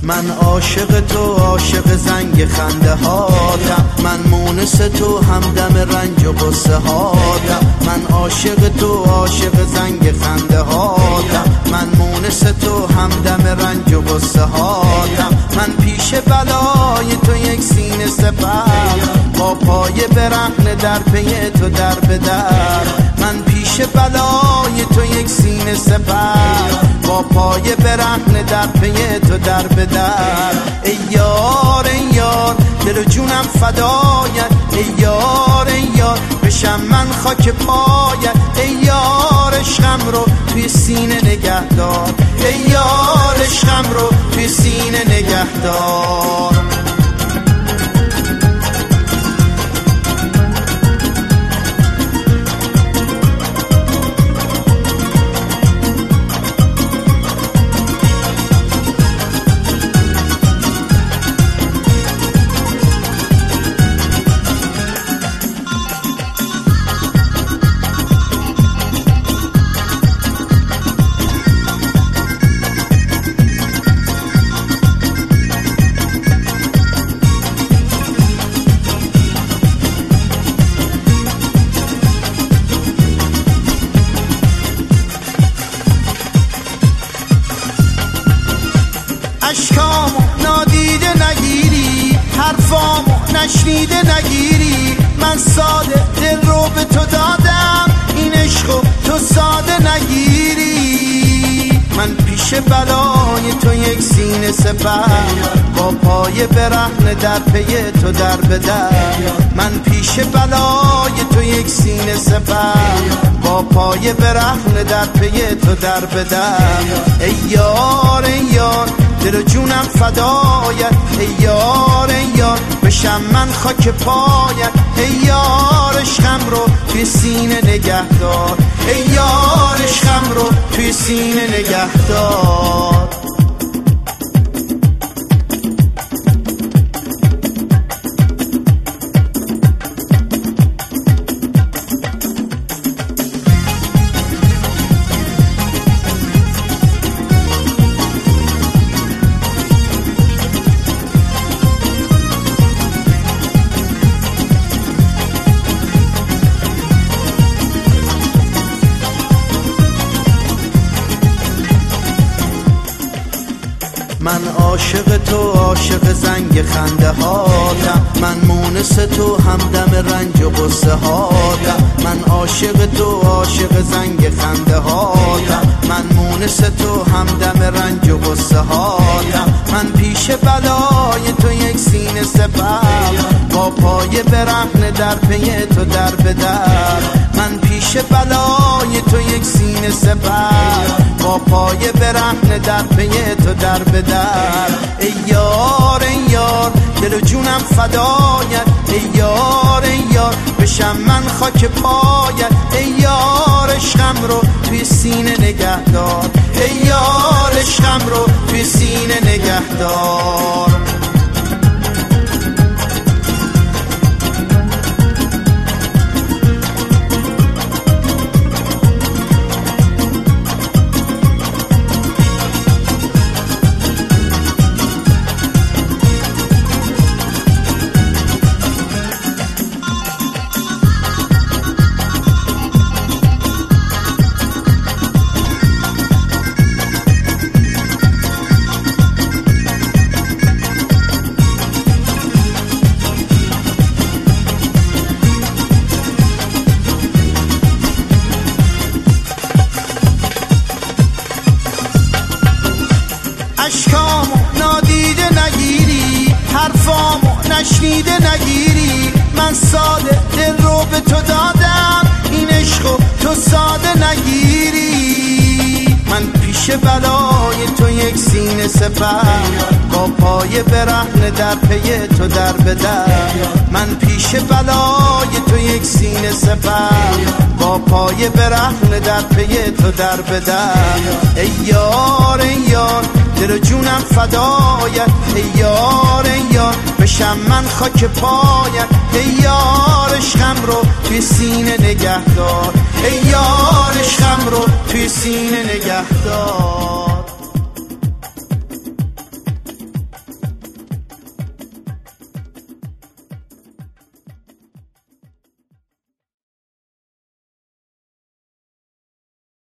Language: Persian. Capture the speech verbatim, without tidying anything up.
من عاشق تو عاشق زنگ خنده هاتم، من مونس تو همدم رنج و غصه هاتم. من عاشق تو عاشق زنگ خنده هاتم، من مونس تو همدم رنج و غصه هاتم. من پیش بلای تو یک سینه سپر، با پای برهنه در پی تو در به در. من پیش بلای تو یک سینه سپر، با پای برهنه در پی تو در به در. ای یار ای یار دل و جونم فدایت، ای یار ای یار بشم من خاک پایت. ای یار عشقم رو توی سینه نگه دار، ای یار عشقم رو توی سینه نگه دار. اشکامو نادیده نگیری، حرفامو نشنیده نگیری. من ساده دل رو به تو دادم، این عشقو تو ساده نگیری. من پیش بلای تو یک سینه سپر، با پای برهنه در پی تو در به در. من پیش بلای تو یک سینه سپر، با پای برهنه در پی تو در به در. ای یار ای یار دل و جونم فدایت، ای یار ای یار بشم من خاک پایت. ای یار عشقم رو توی سینه نگه دار، ای یار عشقم رو توی سینه نگه دار. من عاشق تو عاشق زنگ خنده هاتم، من مونس تو همدم رنج و غصه هاتم. من عاشق تو عاشق زنگ خنده هاتم، من مونس تو همدم رنج و غصه هاتم. من پیش بلای تو یک سینه سپر، با پای برهنه در پی تو در به در. من پیش بلای تو یک سینه سپر، با پای برهنه در پی تو در به در. ای یار ای یار دل و جونم فدایت، ای یار ای یار بشم من خاک پایت. ای یار عشقم رو توی سینه نگه دار، ای یار عشقم رو توی سینه نگه دار. اشکامو نادیده نگیری، حرفامو نشنیده نگیری. من ساده دل رو به تو دادم، این عشقو تو ساده نگیری. من پیش بلای تو یک سینه سپر، با پای برهنه در پی تو در به در. من پیش بلای تو یک سینه سپر، با پای برهنه در پی تو در به در. ای یار ای یار دل و جونم فدایت، ای یار ای یار بشم من خاک پایت. ای یار عشقم رو توی سینه نگه دار، ای یار عشقم رو توی سینه